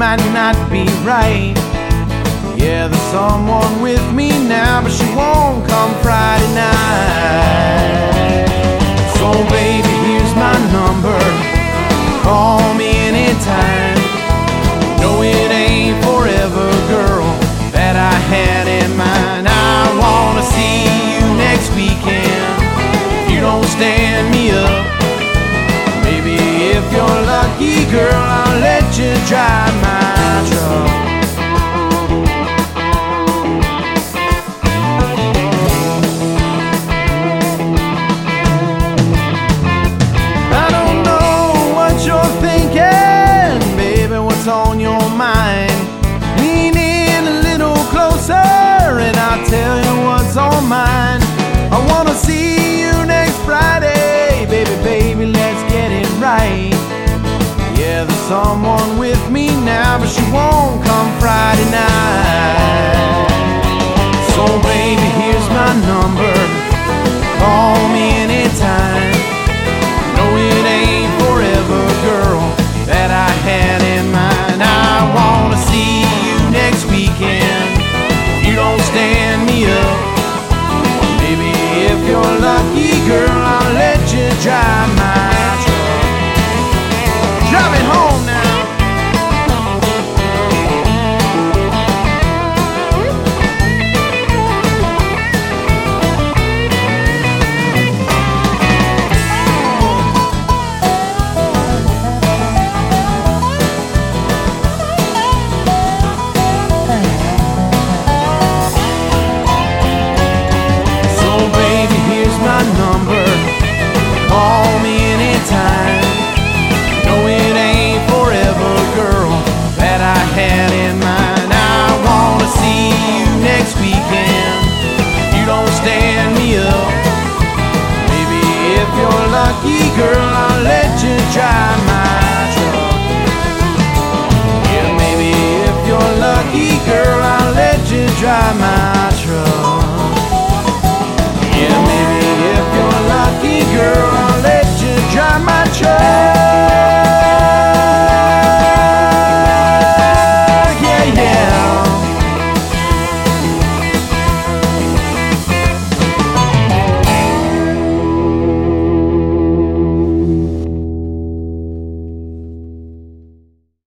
might not be right. Yeah, there's someone with me now, but she won't come Friday night. So baby, here's my number, call me anytime. No, it ain't forever, girl, that I had in mind. I wanna see you next weekend if you don't stand me up. Maybe if you're lucky, girl, I'll let you drive my truck. On your mind, lean in a little closer and I'll tell you what's on mine. I wanna see you next Friday, baby, baby, let's get it right. Yeah, there's someone with me now, but she won't come Friday night. So baby, here's my number, call me anytime. No, it ain't forever, girl, that I had in mind. I wanna see you next weekend if you don't stand me up. Maybe if you're lucky, girl, I'll let you drive my truck. Drive it home now. Call me anytime. No, it ain't forever, girl, that I had in mind. I wanna see you next weekend if you don't stand me up. Maybe if you're lucky, girl, I'll let you drive my truck. Yeah, maybe if you're lucky, girl, I'll let you drive my